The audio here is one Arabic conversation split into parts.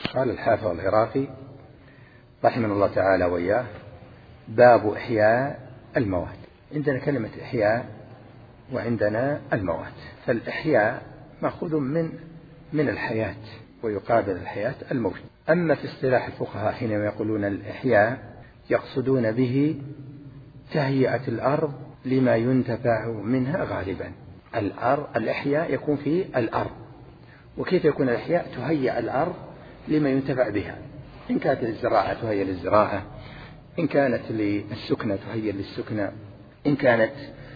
قال الحافظ العراقي رحمه الله تعالى وإياه: باب إحياء الموات. عندنا كلمة إحياء وعندنا الموات. فالإحياء مأخوذ من الحياة، ويقابل الحياة الموت. أما في اصطلاح الفقهاء حينما يقولون الإحياء يقصدون به تهيئة الأرض لما ينتفع منها غالبا. الإحياء يكون في الأرض. وكيف يكون الإحياء؟ تهيئ الأرض لما ينتفع بها، إن كانت للزراعة تهيئ للزراعة، إن كانت للسكنة تهيئ للسكنة، إن كانت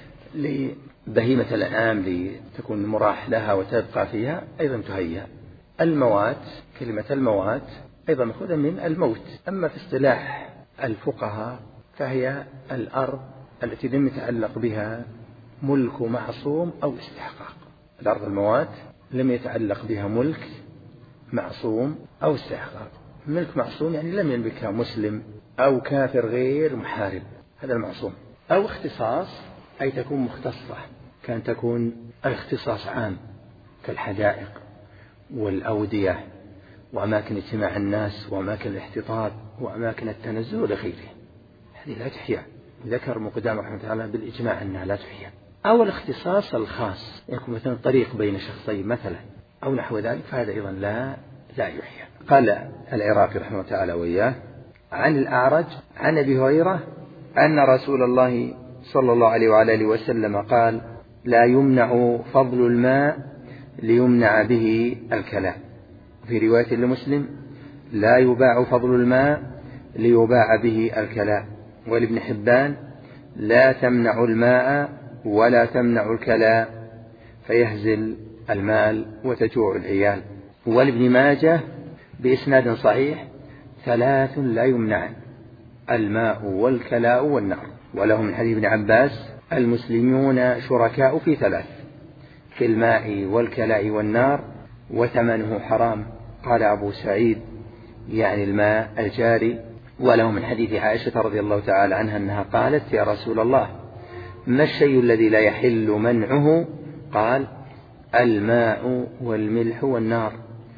لبهيمة الأنعام لتكون مراح لها وتبقى فيها أيضا تهيئ. الموات، كلمة الموات أيضا مأخوذة من الموت. أما في اصطلاح الفقهاء فهي الأرض التي لم يتعلق بها ملك معصوم أو استحقاق. الأرض الموات لم يتعلق بها ملك معصوم أو استحقاق. ملك معصوم يعني لم يملكها مسلم أو كافر غير محارب، هذا المعصوم. أو اختصاص أي تكون مختصة، كان تكون الاختصاص عام كالحدائق والأودية وأماكن اجتماع الناس وأماكن الاحتطاب وأماكن التنزل وغيره، هذه لا تحيا. ذكر مقدام رحمه الله تعالى بالإجماع أنها لا تحيا. أو الاختصاص الخاص يكون مثلا طريق بين شخصين مثلا أو نحو ذلك، فهذا أيضا لا يحيا. قال العراقي رحمه الله تعالى وإياه: عن الأعرج عن أبي هريرة أن رسول الله صلى الله عليه وعلى آله وسلم قال: لا يمنع فضل الماء ليمنع به الكلاء. في رواية لمسلم: لا يباع فضل الماء ليباع به الكلاء. ولابن حبان: لا تمنع الماء ولا تمنع الكلاء فيهزل المال وتجوع العيال. ولابن ماجه بإسناد صحيح: ثلاث لا يمنعن: الماء والكلاء والنار. وله من حديث ابن عباس: المسلمون شركاء في ثلاث: في الماء والكلاء والنار وثمنه حرام. قال أبو سعيد يعني الماء الجاري. وله من حديث عائشة رضي الله تعالى عنها أنها قالت: يا رسول الله، ما الشيء الذي لا يحل منعه؟ قال: الماء والملح والنار.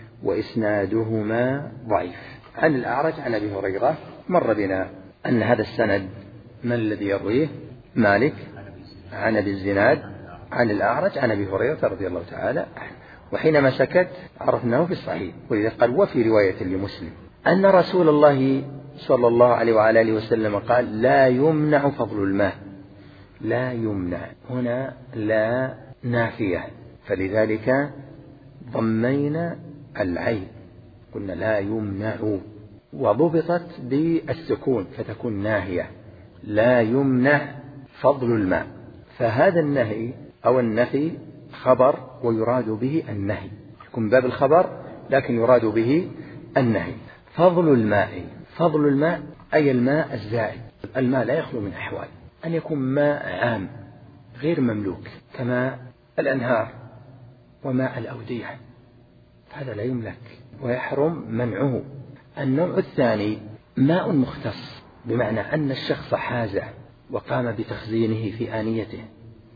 وإسنادهما ضعيف. عن الأعرج عن أبي هريرة، مر بنا أن هذا السند من الذي يرويه؟ مالك عن أبي الزناد عن الأعرج عن أبي هريرة رضي الله تعالى عنه. وحينما سكت عرفناه في الصحيح. ولذا قال: وفي رواية لمسلم أن رسول الله صلى الله عليه وعلى آله وسلم قال: لا يمنع فضل الماء. لا يمنع هنا لا نافية، فلذلك ضمينا العين، قلنا لا يمنع، وضبطت بالسكون فتكون ناهية: لا يمنع فضل الماء. فهذا النهي أو النفي خبر ويراد به النهي، يكون باب الخبر لكن يراد به النهي. فضل الماء، فضل الماء أي الماء الزائد. الماء لا يخلو من أحوال: أن يكون ماء عام غير مملوك كماء الأنهار وماء الأودية، هذا لا يملك ويحرم منعه. النوع الثاني ماء مختص، بمعنى أن الشخص حازه وقام بتخزينه في آنيته،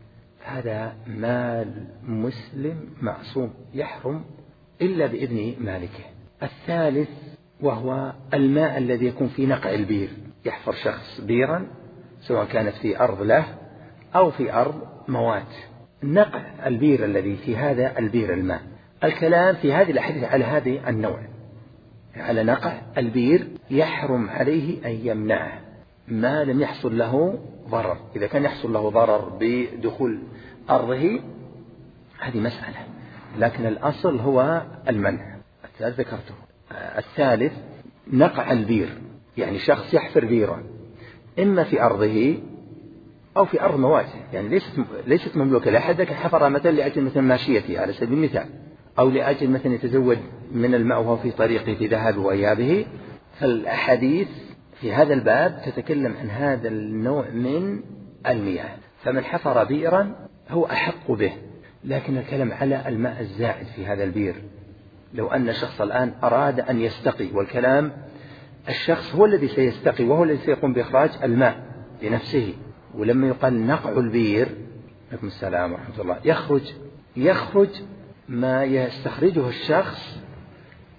هذا مال مسلم معصوم يحرم إلا بإذن مالكه. الثالث وهو الماء الذي يكون في نقع البير، يحفر شخص بيرا سواء كانت في أرض له أو في أرض موات، نقع البير الذي في هذا البير الماء. الكلام في هذه الأحاديث على هذه النوع، على نقع البير يحرم عليه أن يمنعه ما لم يحصل له ضرر. إذا كان يحصل له ضرر بدخول أرضه هذه مسألة، لكن الأصل هو المنع. الثالث ذكرته. الثالث نقع البير، يعني شخص يحفر بيرا إما في أرضه أو في أرض مواته، يعني ليست مملوكة لأحد، لكن حفر مثلا لأجل مثلا ماشيته على سبيل المثال، أو لأجل مثلا يتزود من الماء وهو في طريقه في ذهابه وإيابه. فالأحاديث في هذا الباب تتكلم عن هذا النوع من المياه. فمن حفر بئرا هو أحق به، لكن الكلام على الماء الزائد في هذا البير. لو أن الشخص الآن أراد أن يستقي، والكلام الشخص هو الذي سيستقي وهو الذي سيقوم بإخراج الماء لنفسه، ولما يقال نقع البير، عليكم السلام ورحمة الله، يخرج ما يستخرجه الشخص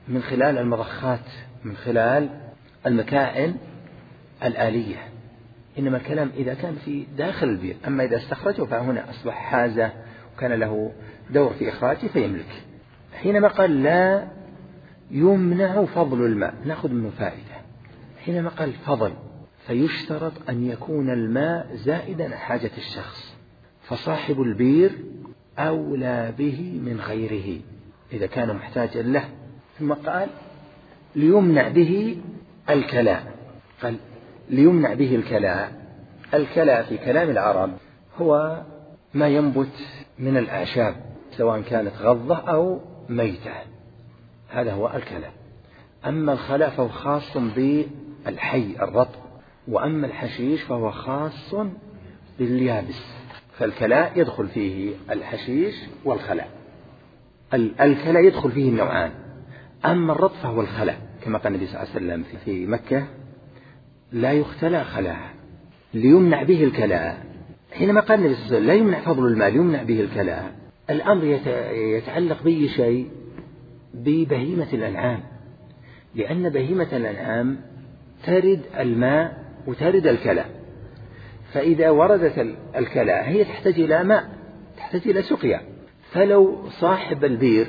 من خلال المضخات، من خلال المكائن الآلية، إنما الكلام إذا كان في داخل البير. أما إذا استخرجه فهنا أصبح حازة وكان له دور في إخراجه فيملك. حينما قال لا يمنع فضل الماء نأخذ منه فائدة. حينما قال فضل فيشترط أن يكون الماء زائدا عن حاجة الشخص، فصاحب البير أولى به من غيره إذا كان محتاجا له. ثم قال ليمنع به الكلاء. قال ليمنع به الكلاء. الكلاء في كلام العرب هو ما ينبت من الأعشاب سواء كانت غضة أو ميتة، هذا هو الكلاء. أما الخلاء فهو خاص بالحي الرطب، وأما الحشيش فهو خاص باليابس. فالكلاء يدخل فيه الحشيش والخلاء. الكلاء يدخل فيه النوعان، أما الرطب فهو الخلاء، كما قال النبي صلى الله عليه وسلم في مكة لا يختلى خلاء ليمنع به الكلاء. حينما قال النبي صلى الله عليه وسلم لا يمنع فضل الماء ليمنع به الكلاء، الأمر يتعلق بأي شيء ببهيمة الأنعام، لأن بهيمة الأنعام ترد الماء وترد الكلاء، فإذا وردت الكلاء هي تحتاج إلى ماء، تحتاج إلى سقيا. فلو صاحب البير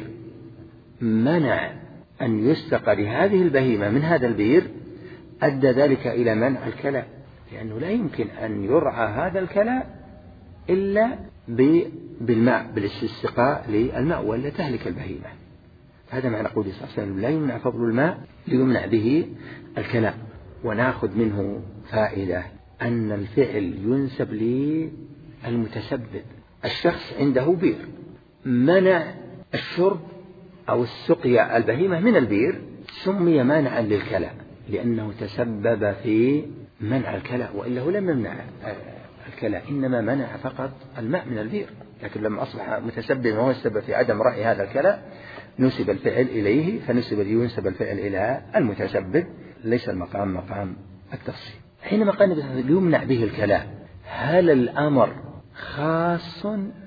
منع أن يستقى لهذه البهيمة من هذا البير أدى ذلك إلى منع الكلاء، لأنه لا يمكن أن يرعى هذا الكلاء إلا بالماء، بالاستسقاء للماء، ولا تهلك البهيمة. هذا معنى قوله صلى الله عليه وسلم لا يمنع فضل الماء ليمنع به الكلاء. ونأخذ منه فائدة أن الفعل ينسب للمتسبب. الشخص عنده بير منع الشرب أو السقيا البهيمة من البير سمي مانعا للكلاء، لأنه تسبب في منع الكلاء، وإلا هو لم يمنع الكلاء، إنما منع فقط الماء من البير. لكن لما أصبح متسبب وهو السبب في عدم رأي هذا الكلاء نسب الفعل إليه، ينسب الفعل إلى المتسبب، ليس المقام مقام التفصيل. حينما قال يمنع به الكلاء، هل الأمر خاص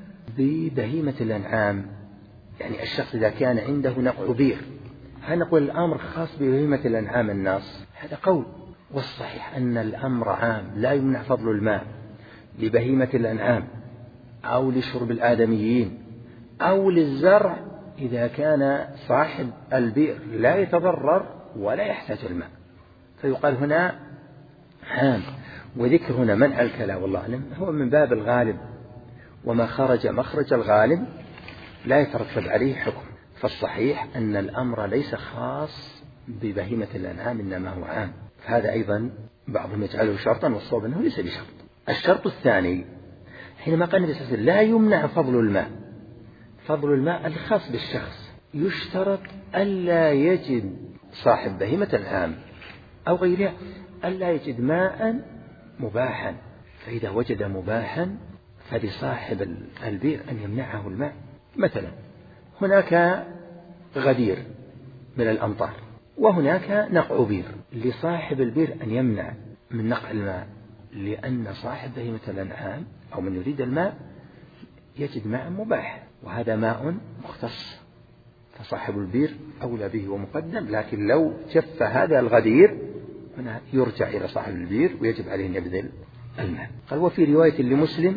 ببهيمة الأنعام؟ يعني الشخص إذا كان عنده نقع بير هل نقول الأمر خاص ببهيمة الأنعام الناس؟ هذا قول، والصحيح أن الأمر عام، لا يمنع فضل الماء لبهيمة الأنعام أو لشرب الآدميين أو للزرع إذا كان صاحب البئر لا يتضرر ولا يحتاج الماء، فيقال هنا عام. وذكر هنا منع الكلاء والله أعلم هو من باب الغالب، وما خرج مخرج الغالب لا يترتب عليه حكم. فالصحيح أن الأمر ليس خاص ببهيمة الأنعام إنما هو عام. فهذا أيضا بعضهم يجعله شرطا، والصواب أنه ليس بشرط. الشرط الثاني حينما قال النبي صلى الله عليه وسلم لا يمنع فضل الماء، فضل الماء الخاص بالشخص، يشترط ألا يجد صاحب بهيمة الأنعام أو غيرها ألا يجد ماء مباحا، فإذا وجد مباحا فلصاحب البئر أن يمنعه الماء. مثلا هناك غدير من الأمطار وهناك نقع بير، لصاحب البئر أن يمنع من نقع الماء، لأن صاحب بهيمة الأنعام أو من يريد الماء يجد ماء مباح، وهذا ماء مختص، فصاحب البئر أولى به ومقدم. لكن لو جف هذا الغدير هنا يرجع إلى صاحب البئر ويجب عليه أن يبذل الماء. قال وفي رواية لمسلم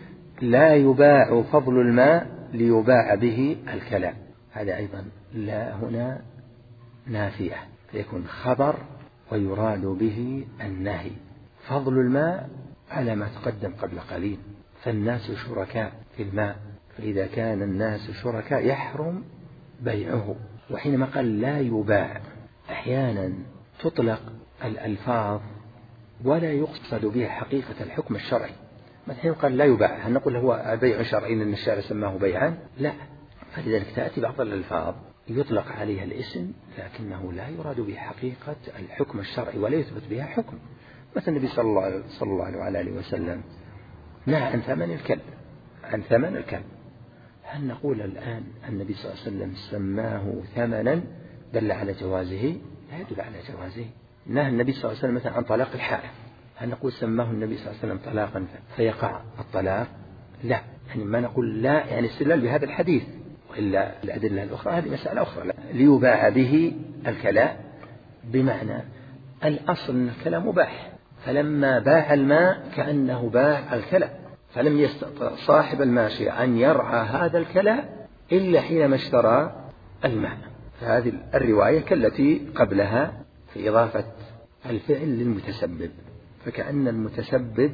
لا يباع فضل الماء ليباع به الكلاء، هذا أيضا لا هنا نافية، فيكون خبر ويراد به النهي. فضل الماء على ما تقدم قبل قليل، فالناس شركاء في الماء، فإذا كان الناس شركاء يحرم بيعه. وحينما قال لا يباع أحيانا تطلق الألفاظ ولا يقصد بها حقيقة الحكم الشرعي. مثلا قال لا يباع، هل نقول هو بيع شرعي لأن الشارع سماه بيعا؟ لا، فلذلك تأتي بعض الألفاظ يطلق عليها الاسم لكنه لا يراد به حقيقة الحكم الشرعي ولا يثبت بها حكم. مثلا النبي صلى الله عليه وسلم نهى عن ثمن الكلب، عن ثمن الكلب. هل نقول الآن النبي صلى الله عليه وسلم سماه ثمنا دل على جوازه؟ لا يدل على جوازه. نهى النبي صلى الله عليه وسلم مثلا عن طلاق الحائض، هل نقول سماه النبي صلى الله عليه وسلم طلاقا فيقع الطلاق؟ لا، يعني ما نقول لا يعني استدلال بهذا الحديث وإلا الأدلة الأخرى هذه مسألة أخرى. لا. ليباع به الكلاء، بمعنى الأصل أن الكلاء مباح، فلما باع الماء كأنه باع الكلاء، فلم يستطع صاحب الماشية أن يرعى هذا الكلاء إلا حينما اشترى الماء. فهذه الرواية كالتي قبلها في إضافة الفعل للمتسبب، فكأن المتسبب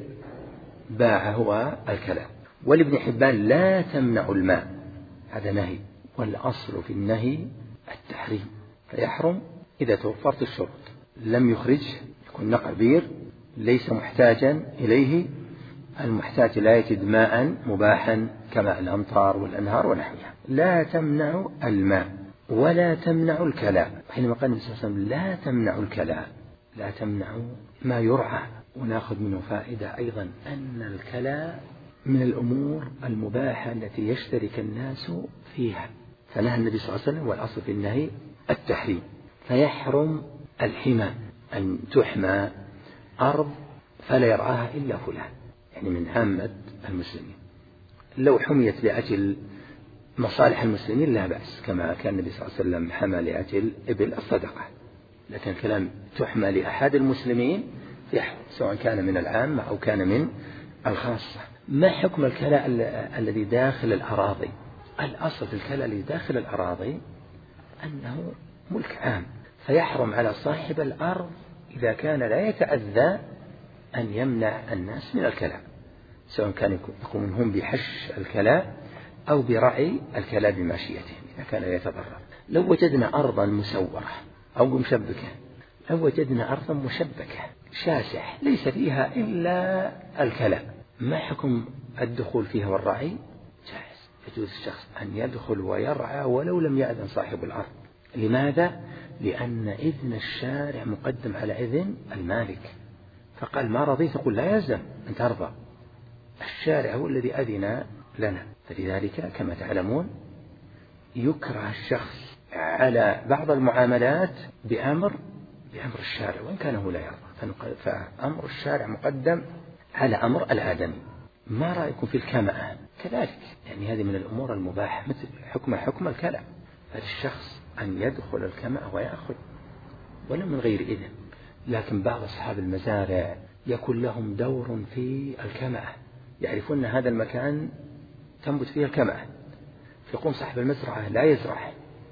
باع هو الكلاء. ولابن حبان لا تمنع الماء، هذا نهي، والأصل في النهي التحريم، فيحرم إذا توفرت الشروط. لم يخرج، يكون نقع بير ليس محتاجا إليه، المحتاج لا يجد ماء مباحا كماء الأمطار والأنهار ونحوها. لا تمنع الماء ولا تمنع الكلاء. حينما قال النبي صلى الله عليه وسلم لا تمنع الكلاء، لا تمنع ما يرعى. ونأخذ منه فائدة أيضا أن الكلاء من الأمور المباحة التي يشترك الناس فيها، فنهى النبي صلى الله عليه وسلم، والأصل في النهي التحريم. فيحرم الحمى، أن تحمى أرض فلا يرعاها إلا فلان، يعني من عامة المسلمين. لو حميت لأجل مصالح المسلمين لا بأس، كما كان النبي صلى الله عليه وسلم حمى لأجل إبل الصدقة. لكن كلام تحمى لأحد المسلمين يحرم، سواء كان من العامة أو كان من الخاصة. ما حكم الكلاء الذي داخل الأراضي؟ الأصل في الكلاء الذي داخل الأراضي أنه ملك عام، فيحرم على صاحب الأرض إذا كان لا يتأذى أن يمنع الناس من الكلاء، سواء كان يقومون هم بحش الكلاء أو برعي الكلاء بماشيتهم إذا كان يتضرر. لو وجدنا أرضا مسورة أو مشبكة، لو وجدنا أرضا مشبكة شاسع ليس فيها إلا الكلاء، ما حكم الدخول فيها والرعي؟ جائز، يجوز الشخص أن يدخل ويرعى ولو لم يأذن صاحب الأرض. لماذا؟ لأن إذن الشارع مقدم على إذن المالك، فقال ما رضيت تقول لا يلزم أن ترضى، الشارع هو الذي أذن لنا. فلذلك كما تعلمون يكره الشخص على بعض المعاملات بأمر الشارع وإن كان هو لا يرضى، فأمر الشارع مقدم على أمر الآدمي. ما رأيكم في الكمأة؟ كذلك، يعني هذه من الأمور المباحة، مثل حكم الكلام، فالشخص أن يدخل الكمأة ويأخذ ولا من غير إذن. لكن بعض أصحاب المزارع يكون لهم دور في الكمأة، يعرفون هذا المكان تنبت فيه الكمأة، فيقوم صاحب المزرعة لا يزرع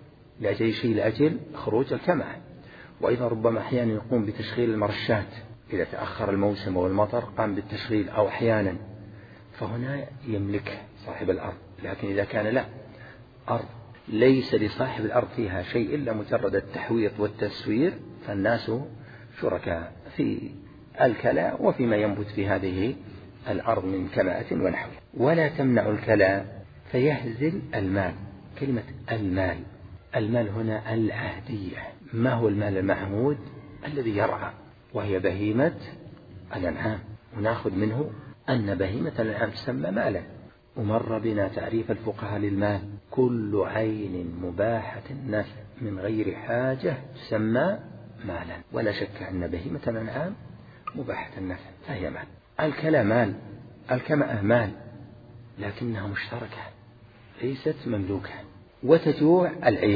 لأجل خروج الكمأة. وأيضا ربما أحيانا يقوم بتشغيل المرشات إذا تأخر الموسم والمطر، قام بالتشغيل أو أحيانا، فهنا يملك صاحب الأرض. لكن إذا كان لا أرض ليس لصاحب الأرض فيها شيء إلا مجرد التحويط والتسوير، فالناس شركاء في الكلاء وفيما ينبت في هذه الأرض من كماءة ونحوها. ولا تمنع الكلاء فيهزل المال. كلمة المال هنا العهدية. ما هو المال المعهود؟ الذي يرعى، وهي بهيمة الأنعام، ونأخذ منه أن بهيمة الأنعام تسمى مالا. ومر بنا تعريف الفقهاء للمال: كل عين مباحة النفع من غير حاجة تسمى مالا. ولا شك أن بهيمة الأنعام مباحة النفع فهي مال. الكلا مال، الكمأة مال، لكنها مشتركة ليست مملوكة. وتجوع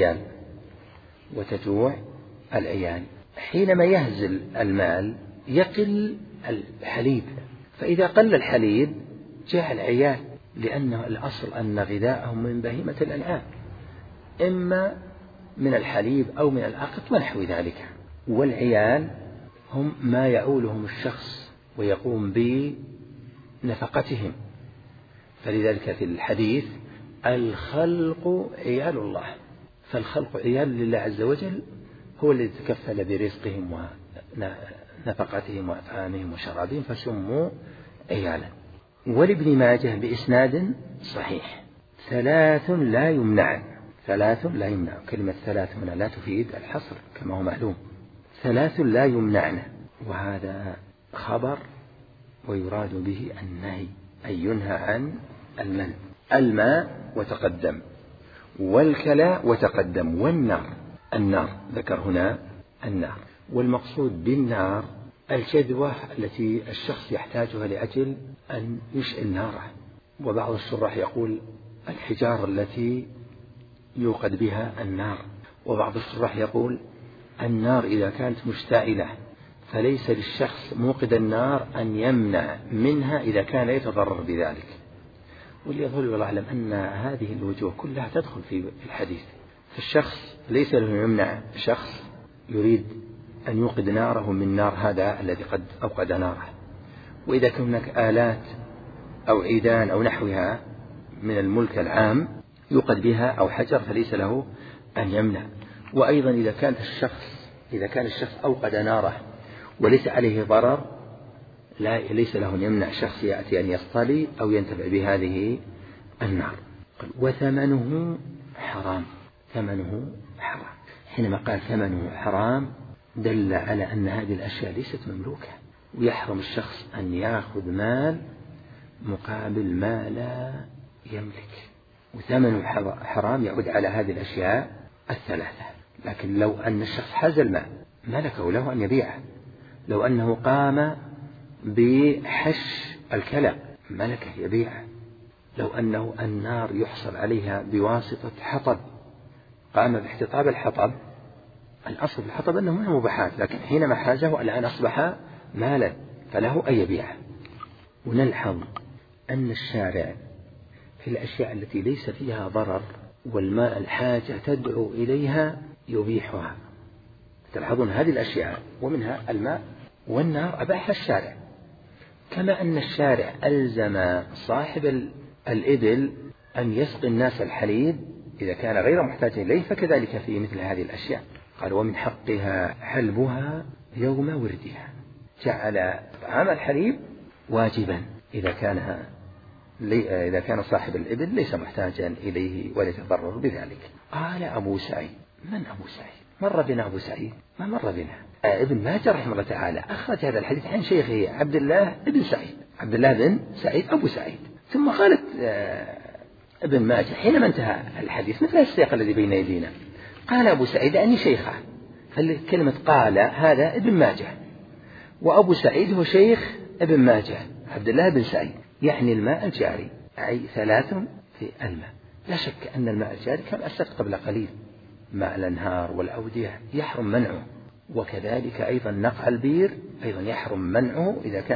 العيال حينما يهزل المال يقل الحليب، فإذا قل الحليب جاء العيال، لأنه الأصل أن غذاءهم من بهيمة الأنعام، إما من الحليب أو من العقد ونحو ذلك. والعيال هم ما يعولهم الشخص ويقوم بنفقتهم، فلذلك في الحديث الخلق عيال الله، فالخلق عيال لله عز وجل، هو الذي تكفل برزقهم ونفقتهم وأطعامهم وشرابهم، فسموا عيالا. ولابن ماجه بإسناد صحيح: ثلاث لا يمنع. كلمة ثلاث هنا لا تفيد الحصر كما هو معلوم، ثلاث لا يمنعن، وهذا خبر ويراد به النهي، أي ينهى عن المنع. الماء وتقدم، والكلاء وتقدم، النار ذكر هنا النار، والمقصود بالنار الجدوى التي الشخص يحتاجها لأجل أن يشعل ناره. وبعض الشراح يقول الحجارة التي يوقد بها النار. وبعض الشراح يقول النار إذا كانت مشتعلة فليس للشخص موقد النار أن يمنع منها إذا كان يتضرر بذلك. واللي يظل والله أعلم أن هذه الوجوه كلها تدخل في الحديث. فالشخص ليس له يمنع شخص يريد أن يوقد ناره من نار هذا الذي قد أوقد ناره. وإذا كان هناك آلات أو عيدان أو نحوها من الملك العام يوقد بها أو حجر فليس له أن يمنع. وأيضا إذا كان الشخص أوقد ناره وليس عليه ضرر ليس له أن يمنع شخص يأتي أن يصطلي أو ينتفع بهذه النار. وثمنه حرام. ثمنه حرام. حينما قال ثمنه حرام دل على أن هذه الأشياء ليست مملوكة، ويحرم الشخص أن يأخذ مال مقابل ما لا يملك. وثمنه حرام يعود على هذه الأشياء الثلاثة. لكن لو أن الشخص حاز الماء ملكه له أن يبيعه، لو أنه قام بحش الكلى ملكه يبيعه، لو أنه النار يحصل عليها بواسطة حطب قام باحتطاب الحطب، الأصل في الحطب أنه من المباحات، لكن حينما حازه الآن أصبح مالا فله أن يبيعه. ونلحظ أن الشارع في الأشياء التي ليس فيها ضرر والماء الحاجة تدعو إليها يبيحها. تلاحظون هذه الأشياء ومنها الماء والنار أباحها الشارع، كما أن الشارع ألزم صاحب الإبل أن يسقي الناس الحليب إذا كان غير محتاج إليه، فكذلك في مثل هذه الأشياء. قال ومن حقها حلبها يوم وردها، جعل طعام الحليب واجبا إذا كان صاحب الإبل ليس محتاجا إليه ولا يتضرر بذلك. قال أبو سعيد. من أبو سعيد؟ مر بنا أبو سعيد؟ ما مر بنا. ابن ماجه رحمه الله تعالى أخرج هذا الحديث عن شيخه عبد الله بن سعيد أبو سعيد. ثم قالت ابن ماجه حينما انتهى الحديث مثل السياق الذي بين يدينا قال أبو سعيد أني شيخه، فالكلمة قال هذا ابن ماجه، وأبو سعيد هو شيخ ابن ماجه عبد الله بن سعيد، يعني الماء الجاري، أي 3 في الماء. لا شك أن الماء الجاري كما أسلفت قبل قليل ماء الأنهار والأودية يحرم منعه، وكذلك أيضا نقع البير أيضا يحرم منعه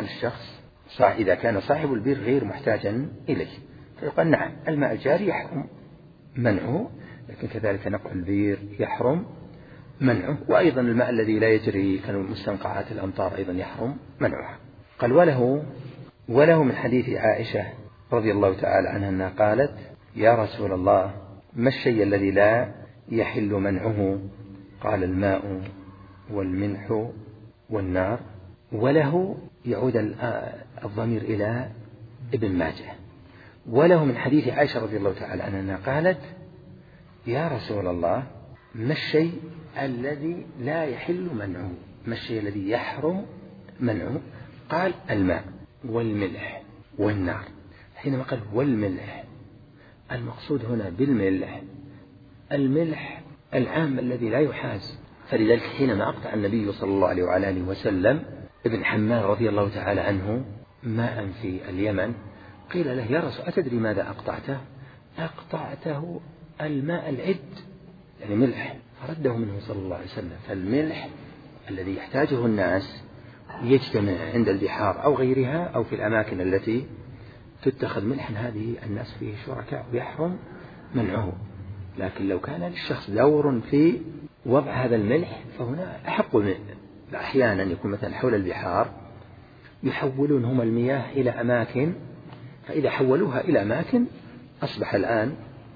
إذا كان صاحب البير غير محتاجا إليه، فيقال نعم الماء الجاري يحرم منعه، لكن كذلك نقع البير يحرم منعه، وأيضا الماء الذي لا يجري كمستنقعات الأمطار أيضا يحرم منعها. قال وله من حديث عائشة رضي الله تعالى عنها أنها قالت يا رسول الله ما الشيء الذي لا يحل منعه؟ قال الماء والملح والنار. وله يعود الضمير إلى ابن ماجه. وله من حديث عائشة رضي الله تعالى عنها أنها قالت يا رسول الله ما الشيء الذي لا يحل منعه؟ ما الشيء الذي يحرم منعه؟ قال الماء والملح والنار. حينما قال والملح المقصود هنا بالملح الملح العام الذي لا يحاز، فلذلك حينما أقطع النبي صلى الله عليه وعلى آله وسلم ابن حمار رضي الله تعالى عنه ماء في اليمن قيل له يا رسول أتدري ماذا أقطعته؟ أقطعته الماء العد، يعني ملح، فرده منه صلى الله عليه وسلم. فالملح الذي يحتاجه الناس يجتمع عند البحار أو غيرها أو في الأماكن التي تتخذ ملحا، هذه الناس فيه شركاء ويحرم منعه. لكن لو كان للشخص دور في وضع هذا الملح فهنا أحق أحيانا يكون مثلا حول البحار يحولون هم المياه إلى أماكن، فإذا حولوها إلى أماكن أصبح الآن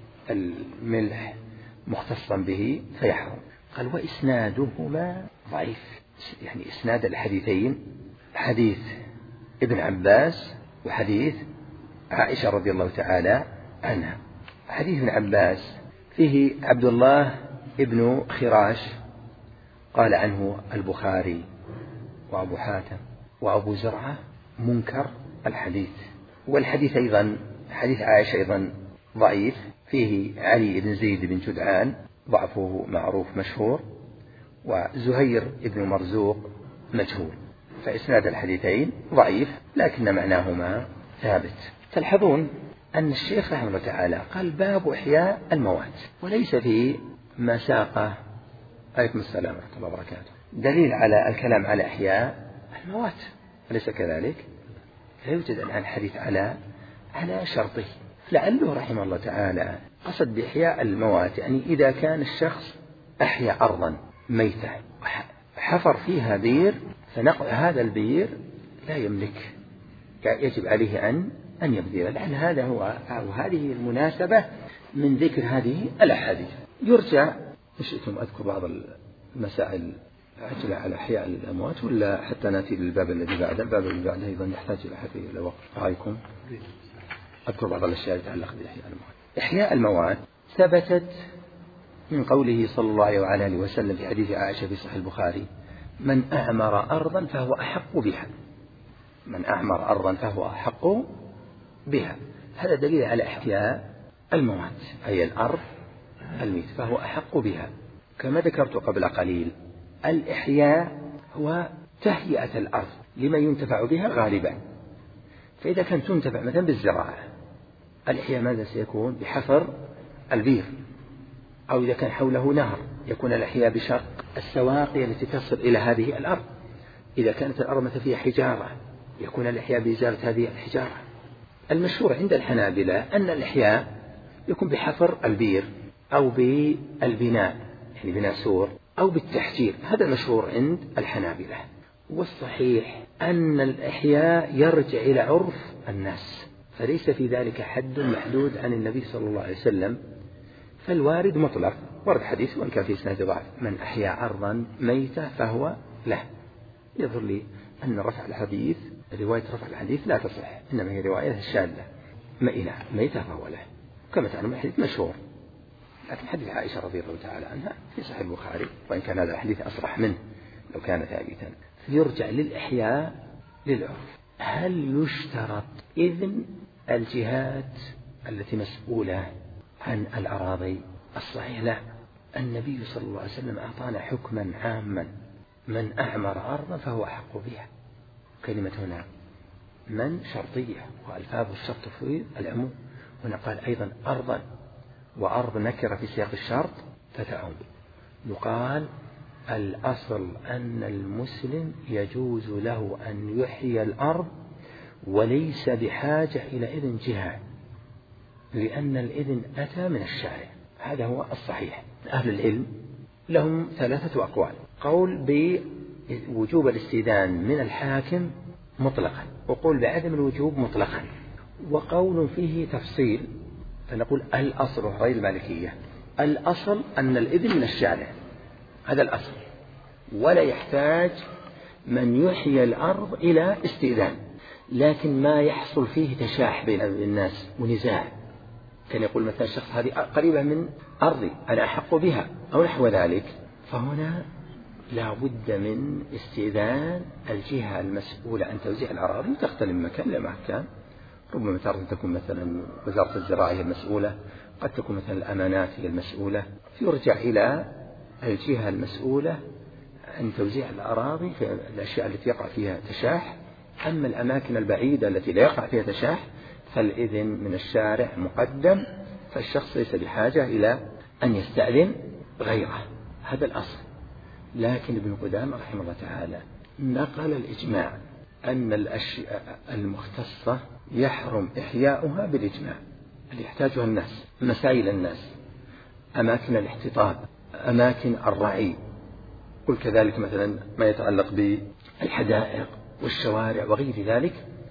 الملح مختصا به فيحرم. قال وإسنادهما ضعيف، يعني إسناد الحديثين حديث ابن عباس وحديث عائشة رضي الله تعالى عنها. حديث ابن عباس فيه عبد الله ابن خراش قال عنه البخاري وأبو حاتم وأبو زرعة منكر الحديث. والحديث أيضا حديث عائشة أيضا ضعيف، فيه علي بن زيد بن جدعان ضعفه معروف مشهور، وزهير بن مرزوق مجهول، فإسناد الحديثين ضعيف لكن معناهما ثابت. تلحظون أن الشيخ رحمه الله تعالى قال باب إحياء الموات، وليس في ما ساقه عليكم السلام ورحمة الله وبركاته دليل على الكلام على إحياء الموات، أليس كذلك؟ لا يوجد الآن حديث على شرطه. لعله رحمه الله تعالى قصد بإحياء الموات يعني إذا كان الشخص أحيا أرضا ميتة حفر فيها بير، فنقل هذا البير لا يملك، يجب عليه أن يبذل. لعل هذا هو أو هذه المناسبة من ذكر هذه الأحاديث. يرجع إن شئتم أذكر بعض المسائل عجلة على إحياء الأموات، ولا حتى نأتي للباب الذي بعده. الباب الذي بعده أيضا يحتاج إلى وقت. رأيكم أذكر بعض الأشياء تتعلق بإحياء الموات. إحياء الموات ثبتت من قوله صلى الله عليه وسلم في حديث عائشة في صحيح البخاري: من أعمر أرضا فهو أحق بها. من أعمر أرضا فهو أحق بها. هذا دليل على إحياء الموات، أي الأرض الميت فهو أحق بها. كما ذكرت قبل قليل، الإحياء هو تهيئة الأرض لما ينتفع بها غالبا. فإذا كان تنتفع مثلا بالزراعة، الإحياء ماذا سيكون؟ بحفر البير. أو إذا كان حوله نهر يكون الإحياء بشق السواقي التي تصل إلى هذه الأرض. إذا كانت الأرض مثلا فيها حجارة يكون الإحياء بإزالة هذه الحجارة. المشهور عند الحنابلة أن الإحياء يكون بحفر البير أو بالبناء، يعني بناء سور، أو بالتحجير. هذا المشهور عند الحنابلة. والصحيح أن الإحياء يرجع إلى عرف الناس، فليس في ذلك حد محدود عن النبي صلى الله عليه وسلم. فالوارد مطلق، ورد حديث وإن كان في إسناد ضعف: من أحيا أرضا ميتة فهو له. يظهر لي أن رواية رفع الحديث لا تصح، إنما هي رواية شاذة: ميتة فهو له. كما تعلم الحديث مشهور، لكن حديث عائشة رضي الله تعالى عنها في صحيح البخاري، وإن كان هذا الحديث أصرح منه لو كان ثابتا. فيرجع للإحياء للعرف. هل يشترط إذن الجهات التي مسؤولة عن الأراضي؟ الصحيح لا. النبي صلى الله عليه وسلم أعطانا حكما عاما: من أعمر أرضا فهو أحق بها. كلمة هنا من شرطية، وألفاظ الشرط في العموم. هنا قال أيضا أرضا، وأرض نكرة في سياق الشرط فتعم. يقال الأصل أن المسلم يجوز له أن يحيي الأرض وليس بحاجة إلى إذن جهة، لأن الإذن أتى من الشارع. هذا هو الصحيح. أهل العلم لهم 3 أقوال: قول بوجوب الاستئذان من الحاكم مطلقا، وقول بعدم الوجوب مطلقا، وقول فيه تفصيل. فنقول الأصل غير المالكية، الأصل أن الإذن من الشارع، هذا الأصل، ولا يحتاج من يحيي الأرض إلى استئذان. لكن ما يحصل فيه تشاح بين الناس ونزاع، كان يقول مثلا الشخص: هذه قريبة من أرضي أنا أحق بها، أو نحو ذلك، فهنا لا بد من استئذان الجهة المسؤولة عن توزيع الأراضي. تختلف من مكان إلى مكان، ربما تارة تكون مثلا وزارة الزراعة هي المسؤولة، قد تكون مثلا الأمانات هي المسؤولة. يرجع إلى الجهة المسؤولة عن توزيع الأراضي في الأشياء التي يقع فيها تشاح. أما الأماكن البعيدة التي لا يقع فيها تشاح فالإذن من الشارع مقدم، فالشخص ليس بحاجة إلى أن يستأذن غيره. هذا الأصل. لكن ابن قدامة رحمه الله تعالى نقل الإجماع أن الأشياء المختصة يحرم إحياؤها بالإجماع، اللي يحتاجها الناس، مسائل الناس، أماكن الاحتطاب، أماكن الرعي، قل كذلك مثلا ما يتعلق بالحدائق والشوارع وغير ذلك،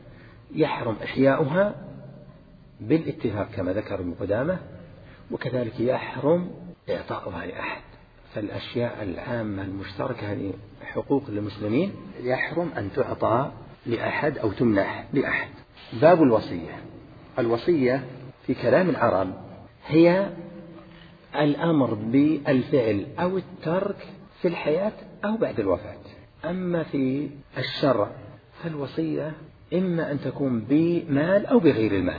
يحرم إحياؤها بالاتفاق كما ذكر ابن قدامة. وكذلك يحرم إعطاؤها لأحد. فالأشياء العامة المشتركة لحقوق المسلمين يحرم أن تعطى لأحد أو تمنح لأحد. باب الوصية. الوصية في كلام العرب هي الأمر بالفعل أو الترك في الحياة أو بعد الوفاة. أما في الشرع فالوصية إما أن تكون بمال أو بغير المال.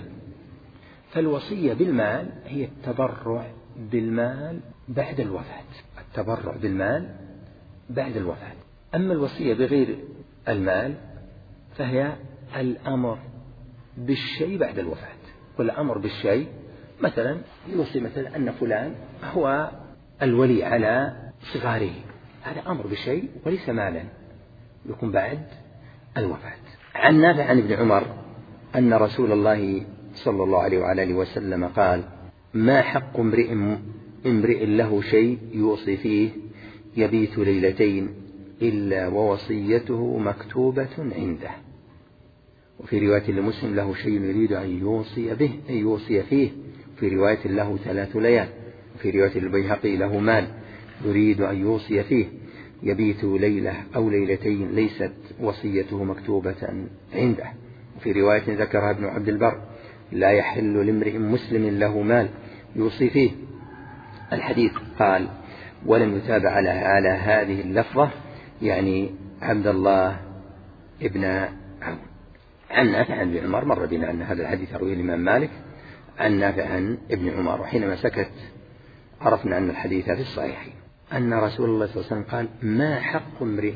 فالوصية بالمال هي التبرع بالمال بعد الوفاة، التبرع بالمال بعد الوفاة. أما الوصية بغير المال فهي الأمر بالشيء بعد الوفاة. والأمر بالشيء مثلا يوصي مثلا أن فلان هو الولي على صغاره، هذا أمر بالشيء وليس مالا، يكون بعد الوفاة. عن نافع عن ابن عمر أن رسول الله صلى الله عليه وعلى آله وسلم قال: ما حق امرئ له شيء يوصي فيه يبيت ليلتين إلا ووصيته مكتوبة عنده. وفي رواية لمسلم: له شيء يريد أن يوصي فيه. في رواية له 3 ليال. وفي رواية البيهقي: له مال يريد أن يوصي فيه يبيت ليلة أو ليلتين ليست وصيته مكتوبة عنده. وفي رواية ذكرها ابن عبد البر: لا يحل لامرئ مسلم له مال يوصي فيه. الحديث قال: ولم يتابع على هذه اللفظة، يعني عبد الله ابن عون. عن نافع عن ابن عمر، مر بنا أن هذا الحديث يرويه الإمام مالك عن نافع عن ابن عمر، وحينما سكت عرفنا أن الحديث في الصحيح، أن رسول الله صلى الله عليه وسلم قال: ما حق امرئ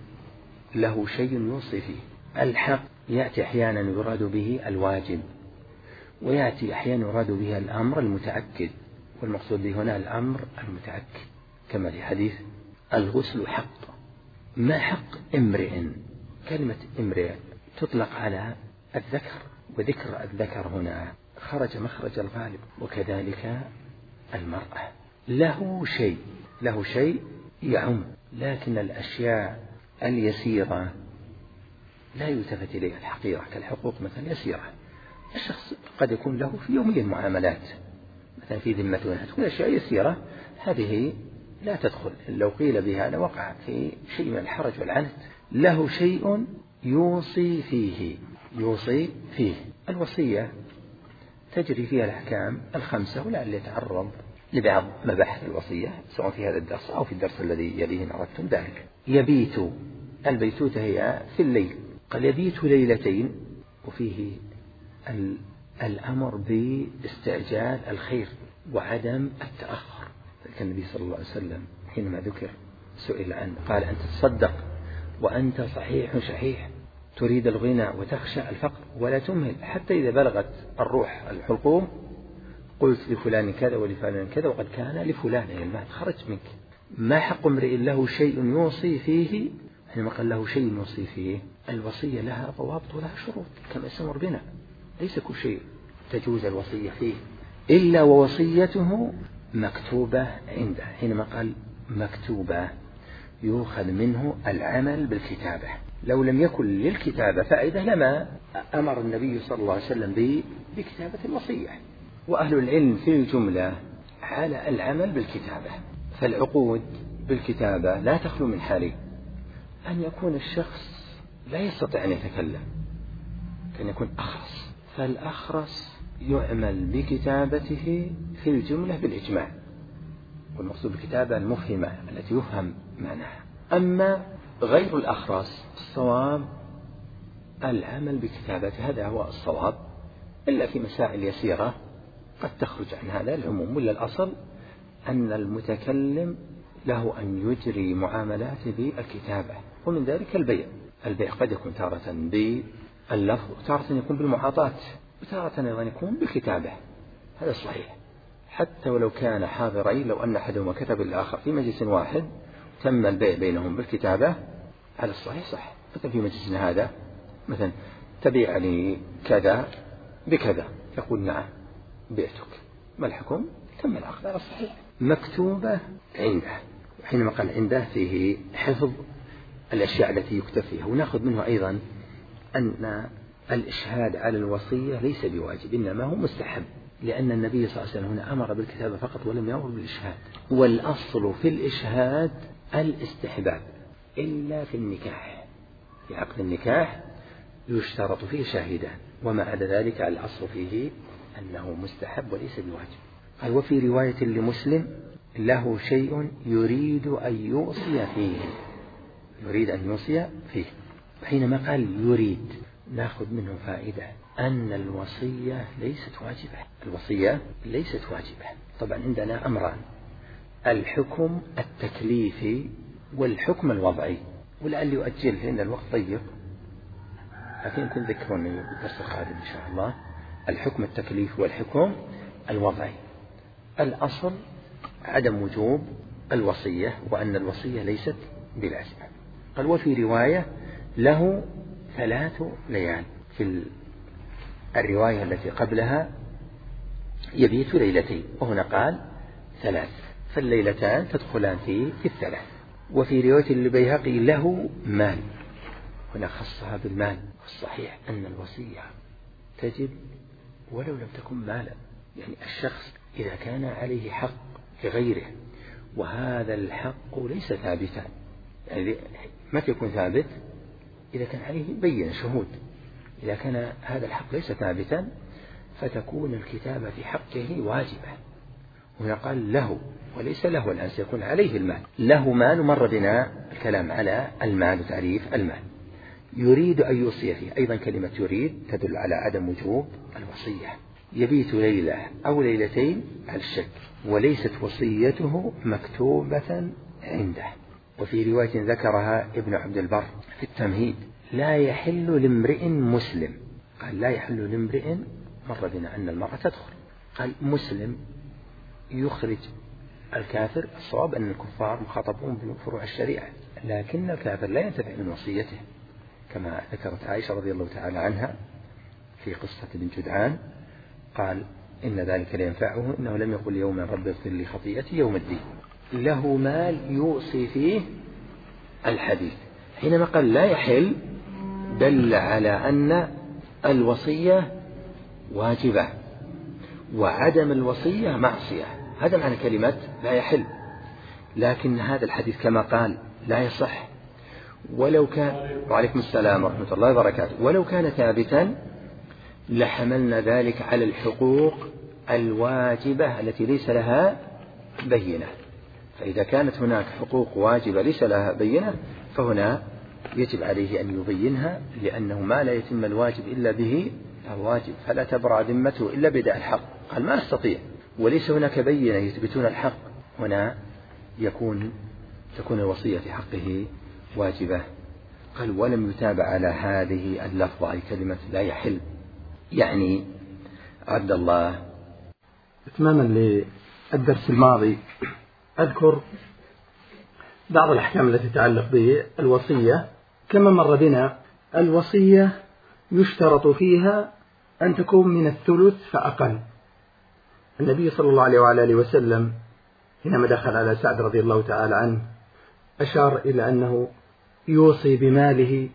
له شيء يوصي فيه. الحق يأتي أحيانا يراد به الواجب، ويأتي أحيانا يراد به الأمر المتأكد، والمقصود به هنا الأمر المتأكد، كما في حديث الغسل حق. ما حق امرئ، كلمة امرئ تطلق على الذكر، وذكر الذكر هنا خرج مخرج الغالب، وكذلك المرأة. له شيء يعم، لكن الأشياء اليسيرة لا يلتفت إليها الحقيرة، كالحقوق مثلا يسيرة، الشخص قد يكون له في يوميا معاملات مثلا في ذمته، تكون أشياء يسيرة، هذه لا تدخل. لو قيل بها لوقع في شيء من الحرج والعنت. له شيء يوصي فيه. الوصية تجري فيها الأحكام الخمسة، ولعل يتعرض لبعض مباحث الوصية سواء في هذا الدرس أو في الدرس الذي يليه إن أردتم ذلك. يبيت، البيتوتة هي في الليل، قال يبيت ليلتين، وفيه الأمر باستعجال الخير وعدم التأخر. كان النبي صلى الله عليه وسلم حينما ذكر سئل عنه قال: أنت تصدق وأنت صحيح شحيح تريد الغنى وتخشى الفقر ولا تمهل، حتى إذا بلغت الروح الحلقوم قلت لفلان كذا ولفلان كذا وقد كان لفلان، يعني المال خرج منك. ما حق امرئ له شيء يوصي فيه، حينما قال له شيء يوصي فيه، الوصية لها ضوابط ولها شروط كما سمر بنا، ليس كل شيء تجوز الوصية فيه إلا ووصيته مكتوبة عنده. حينما قال مكتوبة يؤخذ منه العمل بالكتابة، لو لم يكن للكتابة فائدة لما أمر النبي صلى الله عليه وسلم بكتابة الوصية. وأهل العلم في الجملة على العمل بالكتابة، فالعقود بالكتابة لا تخلو من حالين: أن يكون الشخص لا يستطيع أن يتكلم، كان يكون أخرس، فالأخرس يعمل بكتابته في الجملة بالإجماع، والمقصود بالكتابة المفهمة التي يفهم معناها. أما غير الأخرس الصواب العمل بكتابته، هذا هو الصواب، إلا في مسائل يسيرة قد تخرج عن هذا العموم، ولا الأصل أن المتكلم له أن يجري معاملاته بالكتابة. ومن ذلك البيع قد يكون تارة باللفظ، وتارة يكون بالمعاطاة، وتارة أيضا يكون بالكتابة، هذا صحيح. حتى ولو كان حاضرين، لو أن أحدهما كتب الآخر في مجلس واحد تم البيع بينهم بالكتابة، على الصحيح صح. مثلا في مجلسنا هذا مثلا تبيع لي كذا بكذا، يقول نعم بعتك، ما الحكم؟ تم العقد على الصحيح. مكتوبة عنده، حينما قال عنده فيه حفظ الأشياء التي يكتب فيها. ونأخذ منه أيضا أن الإشهاد على الوصية ليس بواجب، إنما هو مستحب، لأن النبي صلى الله عليه وسلم هنا أمر بالكتابة فقط ولم يأمر بالإشهاد. والأصل في الإشهاد الاستحباب، إلا في النكاح، في عقد النكاح يشترط فيه شاهدان، وما عدا ذلك الأصل فيه أنه مستحب وليس بواجب. قال: وفي رواية لمسلم: له شيء يريد أن يوصي فيه. حينما قال يريد نأخذ منه فائدة أن الوصية ليست واجبة. طبعا عندنا أمران: الحكم التكليفي والحكم الوضعي، ولعل يؤجل لأن الوقت ضيق، لكن يمكن ذكروني بالدرس القادم إن شاء الله. الحكم التكليف والحكم الوضعي. الأصل عدم وجوب الوصية وأن الوصية ليست بلازمة. قال وفي رواية له 3 ليال، في الرواية التي قبلها يبيت ليلتين، وهنا قال 3، فالليلتان تدخلان في 3. وفي رواية للبيهقي له مال، هنا خصها بالمال. الصحيح أن الوصية تجب ولو لم تكن مالا، يعني الشخص إذا كان عليه حق لغيره وهذا الحق ليس ثابتا، يعني متى يكون ثابت؟ إذا كان عليه بين شهود. إذا كان هذا الحق ليس ثابتا فتكون الكتابة في حقه واجبة. هنا قال له وليس له الآن، سيكون عليه المال. له مال، مر بنا الكلام على المال وتعريف المال. يريد أن يوصي فيه، أيضا كلمة يريد تدل على عدم وجوب الوصية. يبيت ليلة أو ليلتين على الشك، وليست وصيته مكتوبة عنده. وفي رواية ذكرها ابن عبد البر في التمهيد لا يحل لامرئ مسلم، قال لا يحل لامرئ، مر بنا أن المرأة تدخل، قال مسلم يخرج الكافر. الصواب أن الكفار مخاطبون بفروع الشريعة، لكن الكافر لا ينتفع من وصيته، كما ذكرت عائشة رضي الله تعالى عنها في قصة ابن جدعان، قال إن ذلك لينفعه إنه لم يقل يوما رب اغفر لي خطيئتي يوم الدين. له مال يوصي فيه الحديث. حينما قال لا يحل دل على أن الوصية واجبة وعدم الوصية معصية، هذا معنى كلمة لا يحل. لكن هذا الحديث كما قال لا يصح، ولو كان، وعليكم السلام ورحمة الله وبركاته، ولو كان ثابتا لحملنا ذلك على الحقوق الواجبة التي ليس لها بينة. فإذا كانت هناك حقوق واجبة ليس لها بينة فهنا يجب عليه أن يبينها، لأنه ما لا يتم الواجب إلا به الواجب، فلا تبرأ ذمته إلا بداء الحق. قال ما أستطيع وليس هناك بينة يثبتون الحق، هنا تكون الوصية في حقه واجبة. قال ولم يتابع على هذه اللفظة، أي كلمة لا يحل، يعني عبد الله. إتماما للدرس الماضي أذكر بعض الأحكام التي تتعلق بالوصية. كما مر بنا الوصية يشترط فيها أن تكون من الثلث فأقل. النبي صلى الله عليه وعلى آله وسلم حينما دخل على سعد رضي الله تعالى عنه أشار إلى أنه يوصي بماله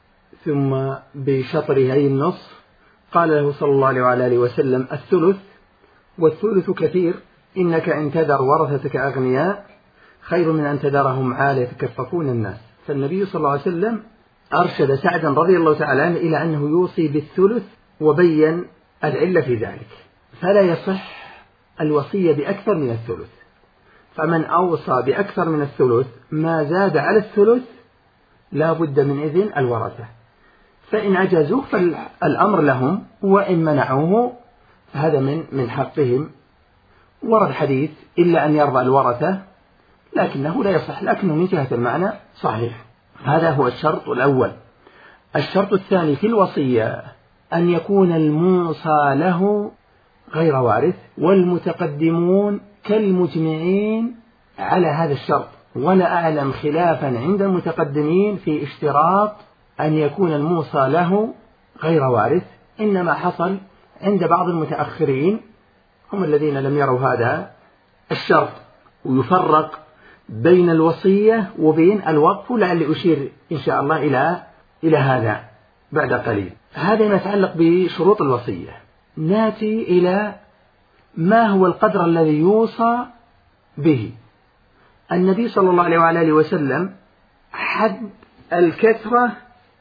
ثم بشطره أي النصف. قال له صلى الله عليه وعلى آله وسلم الثلث، والثلث كثير، إنك إن تذر ورثتك أغنياء خير من أن تذرهم عالة يتكففون الناس. فالنبي صلى الله عليه وسلم أرشد سعدا رضي الله تعالى عنه إلى أنه يوصي بالثلث وبين العلة في ذلك. فلا يصح الوصية بأكثر من الثلث، فمن أوصى بأكثر من الثلث ما زاد على الثلث لا بد من إذن الورثة، فإن عجزوا فالأمر لهم، وإن منعوه هذا من حقهم. ورد حديث إلا أن يرضى الورثة، لكنه لا يصح، لكنه من جهة المعنى صحيح. هذا هو الشرط الأول. الشرط الثاني في الوصية أن يكون الموصى له غير وارث، والمتقدمون كالمجمعين على هذا الشرط، ولا أعلم خلافا عند المتقدمين في اشتراط أن يكون الموصى له غير وارث. إنما حصل عند بعض المتأخرين هم الذين لم يروا هذا الشرط، ويفرق بين الوصية وبين الوقف، لعلي أشير إن شاء الله إلى هذا بعد قليل. هذا ما يتعلق بشروط الوصية. ناتي إلى ما هو القدر الذي يوصى به. النبي صلى الله عليه وعلى آله وسلم حد الكثرة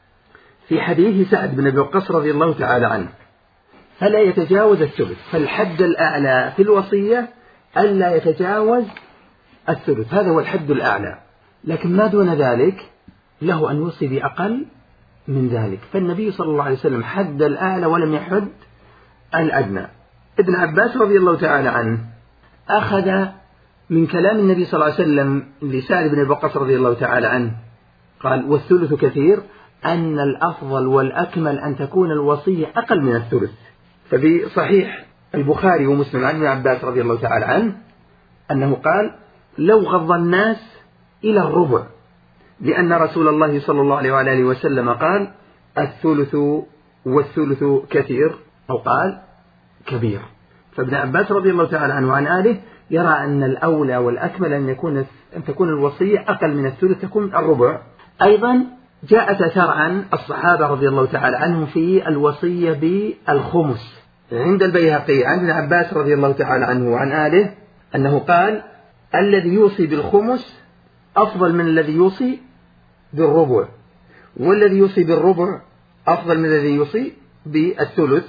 في حديث سعد بن أبي وقاص رضي الله تعالى عنه، فلا يتجاوز الثلث. فالحد الأعلى في الوصية ألا يتجاوز الثلث، هذا هو الحد الأعلى. لكن ما دون ذلك له أن يوصي بأقل من ذلك. فالنبي صلى الله عليه وسلم حد الأعلى ولم يحد الأدنى. ابن عباس رضي الله تعالى عنه أخذ من كلام النبي صلى الله عليه وسلم لسعد بن أبي وقاص رضي الله تعالى عنه قال والثلث كثير، أن الأفضل والأكمل أن تكون الوصية أقل من الثلث، ففي صحيح البخاري ومسلم عن ابن عباس رضي الله تعالى عنه أنه قال: لو غض الناس إلى الربع، لأن رسول الله صلى الله عليه وآله وسلم قال: الثلث والثلث كثير، أو قال كبير. فابن عباس رضي الله تعالى عنه وعن آله يرى أن الأولى والأكمل أن تكون الوصية أقل من الثلث، تكون الربع. أيضا جاءت آثار عن الصحابة رضي الله تعالى عنهم في الوصية بالخمس. عند البيهقي عن ابن عباس رضي الله تعالى عنه وعن آله أنه قال: الذي يوصي بالخمس أفضل من الذي يوصي بالربع، والذي يوصي بالربع أفضل من الذي يوصي بالثلث.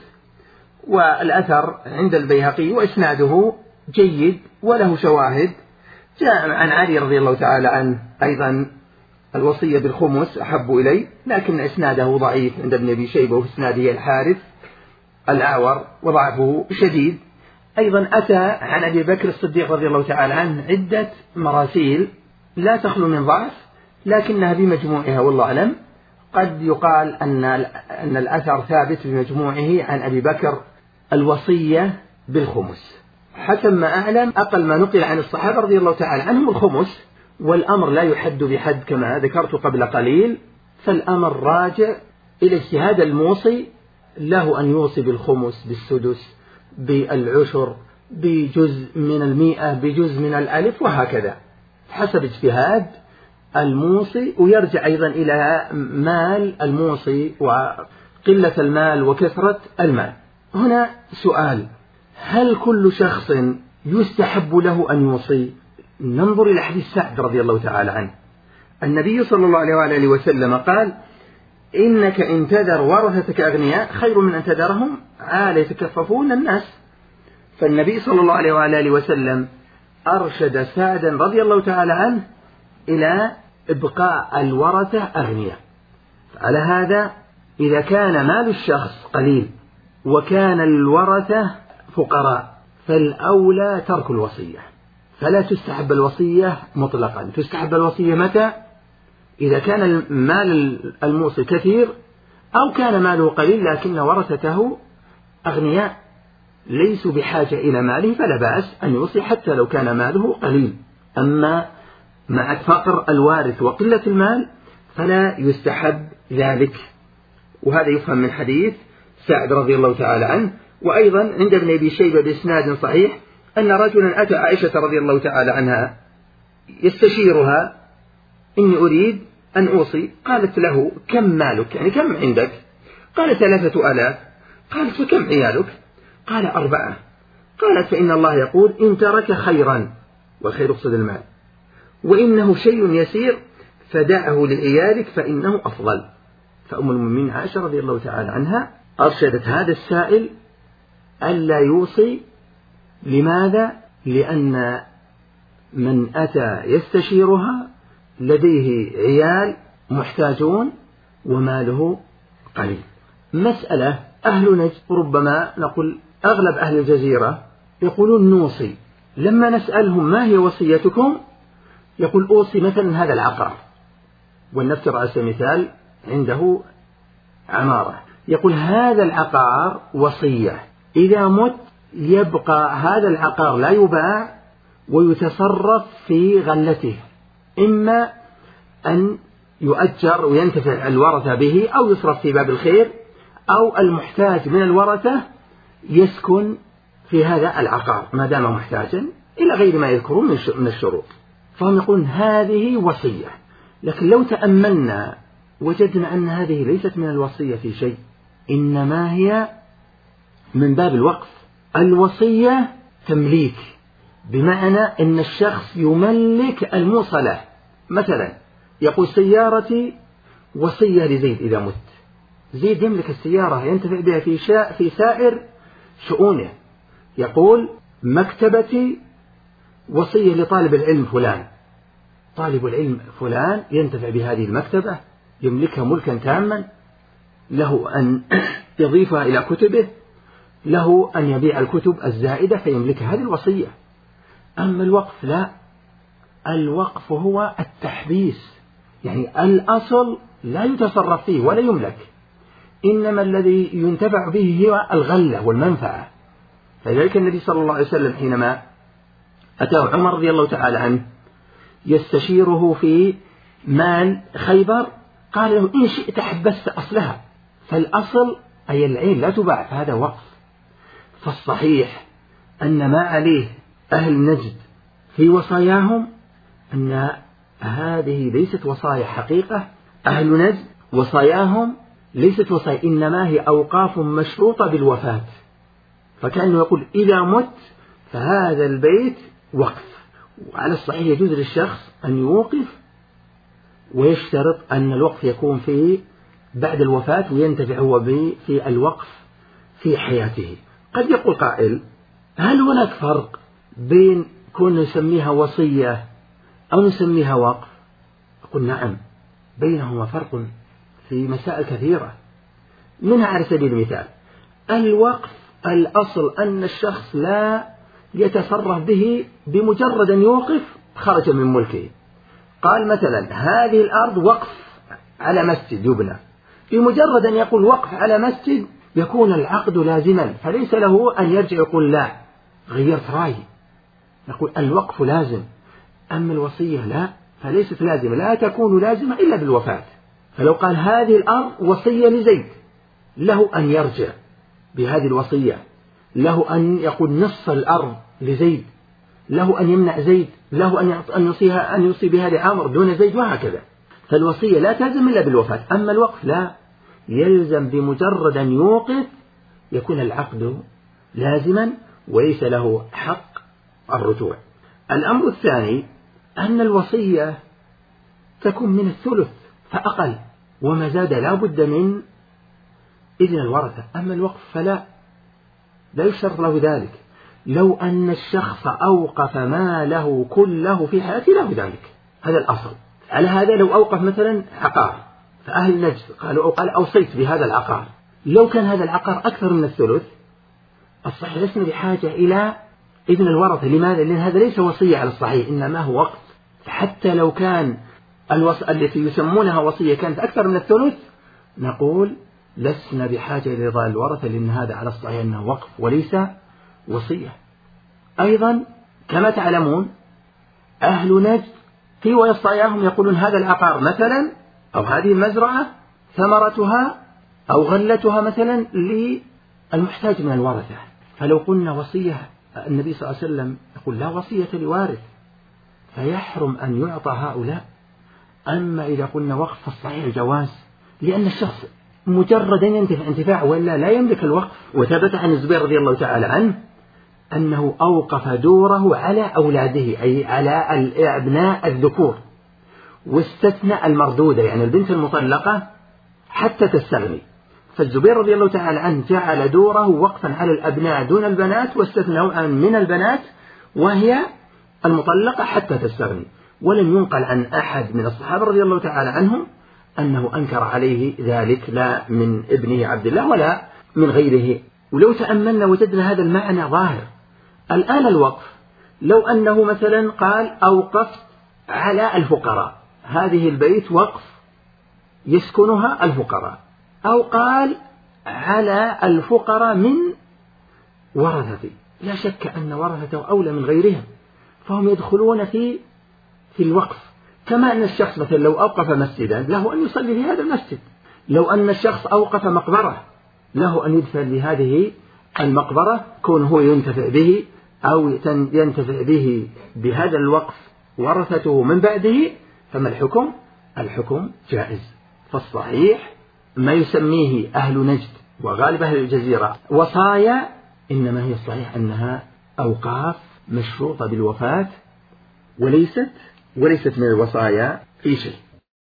والأثر عند البيهقي وإسناده جيد وله شواهد. جاء عن علي رضي الله تعالى عنه أيضا: الوصية بالخمس أحب إلي، لكن إسناده ضعيف عند ابن أبي شيبة، وفي إسناده الحارث الأعور وضعفه شديد. أيضا أتى عن أبي بكر الصديق رضي الله تعالى عنه عدة مراسيل لا تخلو من ضعف، لكنها بمجموعها والله أعلم قد يقال أن الأثر ثابت بمجموعه عن أبي بكر الوصية بالخمس. حسب ما أعلم أقل ما نقل عن الصحابة رضي الله تعالى عنهم الخمس، والأمر لا يحد بحد كما ذكرت قبل قليل، فالأمر راجع إلى اجتهاد الموصي، له أن يوصي بالخمس، بالسدس، بالعشر، بجزء من المئة، بجزء من الألف، وهكذا حسب اجتهاد الموصي. ويرجع أيضا إلى مال الموصي وقلة المال وكثرة المال. هنا سؤال: هل كل شخص يستحب له أن يوصي؟ ننظر إلى حديث سعد رضي الله تعالى عنه. النبي صلى الله عليه وآله وسلم قال: إنك إن تذر ورثتك أغنياء خير من أن تذرهم عالة يتكففون الناس. فالنبي صلى الله عليه وآله وسلم أرشد سعدا رضي الله تعالى عنه إلى إبقاء الورثة أغنياء. على هذا إذا كان مال الشخص قليل وكان الورثة فقراء فالأولى ترك الوصية، فلا تستحب الوصية مطلقا. تستحب الوصية متى؟ إذا كان مال الموصي كثير، أو كان ماله قليل لكن ورثته أغنياء ليسوا بحاجة إلى ماله، فلا بأس أن يوصي حتى لو كان ماله قليل. أما مع فقر الوارث وقلة المال فلا يستحب ذلك. وهذا يفهم من حديث سعد رضي الله تعالى عنه. وأيضا عند ابن أبي شيبة بإسناد صحيح أن رجلا أتى عائشة رضي الله تعالى عنها يستشيرها: إني أريد أن أوصي. قالت له: كم مالك؟ يعني كم عندك؟ قال: 3000. قالت: فكم عيالك؟ قال: 4. قالت: فإن الله يقول: إن ترك خيرا، والخير يقصد المال، وإنه شيء يسير فدعه لعيالك فإنه أفضل. فأم المؤمنين عائشة رضي الله تعالى عنها أرشدت هذا السائل ألا يوصي. لماذا؟ لأن من أتى يستشيرها لديه عيال محتاجون وماله قليل. مسألة أهل نجد ربما نقول أغلب أهل الجزيرة يقولون نوصي. لما نسألهم ما هي وصيتكم يقول: أوصي مثلا هذا العقار، ولنفترض على سبيل المثال عنده عمارة، يقول: هذا العقار وصية، إذا مت يبقى هذا العقار لا يباع ويتصرف في غلته، إما أن يؤجر وينتفع الورثة به، أو يصرف في باب الخير، أو المحتاج من الورثة يسكن في هذا العقار ما دام محتاجا، إلى غير ما يذكرون من الشروط. فهم يقولون هذه وصية. لكن لو تأملنا وجدنا أن هذه ليست من الوصية في شيء، إنما هي من باب الوقف. الوصية تمليك، بمعنى أن الشخص يملك الموصلة. مثلا يقول: سيارتي وصية لزيد إذا مت. زيد يملك السيارة ينتفع بها في سائر شؤونه. يقول: مكتبتي وصية لطالب العلم فلان. طالب العلم فلان ينتفع بهذه المكتبة، يملكها ملكا تاما، له أن يضيفها إلى كتبه، له أن يبيع الكتب الزائدة فيملكها. هذه الوصية. أما الوقف لا، الوقف هو التحبيس، يعني الأصل لا يتصرف فيه ولا يملك، إنما الذي ينتفع به هو الغلة والمنفعة. فذلك النبي صلى الله عليه وسلم حينما أتاه عمر رضي الله تعالى عنه يستشيره في مال خيبر قال له إن شئت حبست أصلها، فالأصل أي العين لا تباع، فهذا وقف. فالصحيح أن ما عليه أهل نجد في وصاياهم أن هذه ليست وصايا حقيقة. أهل نجد وصاياهم ليست وصايا، إنما هي أوقاف مشروطة بالوفاة. فكأنه يقول إذا مت فهذا البيت وقف. وعلى الصحيح يجوز للشخص أن يوقف ويشترط أن الوقف يكون في بعد الوفاة وينتفع هو في الوقف في حياته. قد يقول قائل هل هناك فرق بين كون نسميها وصية أو نسميها وقف؟ أقول نعم، بينهما فرق في مسائل كثيرة. منها على سبيل المثال الوقف الأصل أن الشخص لا يتصرف به، بمجرد أن يوقف خرج من ملكه. قال مثلا هذه الأرض وقف على مسجد يبنى، بمجرد أن يقول وقف على مسجد يكون العقد لازما، فليس له أن يرجع يقول لا غيرت رأيي. نقول الوقف لازم، أما الوصية لا، فليست لازمة، لا تكون لازمة إلا بالوفاة. فلو قال هذه الأرض وصية لزيد له أن يرجع بهذه الوصية، له أن يقول نصف الأرض لزيد، له أن يمنع زيد، له أن يوصي بها لعمر دون زيد، وهكذا. فالوصية لا تلزم إلا بالوفاة. أما الوقف لا، يلزم بمجرد أن يوقف يكون العقد لازما وليس له حق الرجوع. الأمر الثاني أن الوصية تكون من الثلث فأقل، وما زاد لا بد من إذن الورثة. أما الوقف فلا، لا يشترط له ذلك. لو أن الشخص أوقف ماله كله في حياته له ذلك، هذا الأصل. على هذا لو أوقف مثلا عقار، فأهل نجد قال أوصيت بهذا العقار، لو كان هذا العقار أكثر من الثلث الصحيح لسنا بحاجة إلى إذن الورثة. لماذا؟ لأن هذا ليس وصية على الصحيح، إنما هو وقف. حتى لو كان التي يسمونها وصية كانت أكثر من الثلث نقول لسنا بحاجة إلى رضا الورثة، لأن هذا على الصحيح أنه وقف وليس وصية. أيضا كما تعلمون أهل نجد في وصاياهم يقولون هذا العقار مثلا أو هذه المزرعة ثمرتها أو غلتها مثلا للمحتاج من الورثة. فلو قلنا وصية، النبي صلى الله عليه وسلم يقول لا وصية لوارث، فيحرم أن يعطى هؤلاء. أما إذا قلنا وقف فالصحيح الجواز، لأن الشخص مجرد أن ينتفع انتفاع ولا لا يملك الوقف. وثبت عن الزبير رضي الله تعالى عنه أنه أوقف دوره على أولاده، أي على الأبناء الذكور، واستثنى المردودة يعني البنت المطلقة حتى تستغني. فالزبير رضي الله تعالى عنه جعل دوره وقفا على الأبناء دون البنات، واستثنى من البنات وهي المطلقة حتى تستغني. ولم ينقل عن أحد من الصحابة رضي الله تعالى عنهم أنه أنكر عليه ذلك، لا من ابنه عبد الله ولا من غيره. ولو تأملنا وجدنا هذا المعنى ظاهر. الآن الوقف لو أنه مثلا قال أوقفت على الفقراء، هذه البيت وقف يسكنها الفقراء، أو قال على الفقراء من ورثتي، لا شك أن ورثته أولى من غيرهم، فهم يدخلون في الوقف. كما أن الشخص مثلا لو أوقف مسجدا له أن يصلي في هذا المسجد، لو أن الشخص أوقف مقبرة له أن يدفن لهذه المقبرة، كون هو ينتفع به أو ينتفع به بهذا الوقف ورثته من بعده، فما الحكم؟ الحكم جائز. فالصحيح ما يسميه أهل نجد وغالب أهل الجزيرة وصايا، إنما هي الصحيح أنها أوقاف مشروطة بالوفاة وليست من الوصايا في شيء.